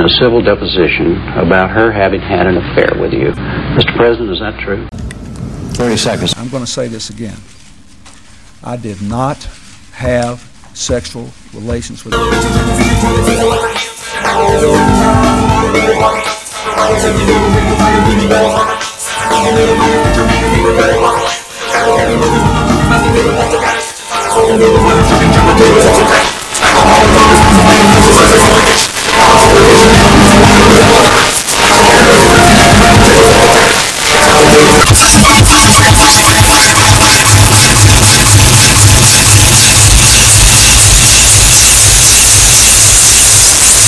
in a civil deposition about her having had an affair with you. Mr. President, is that true? 30 seconds. I'm going to say this again. I did not have sexual relations with her.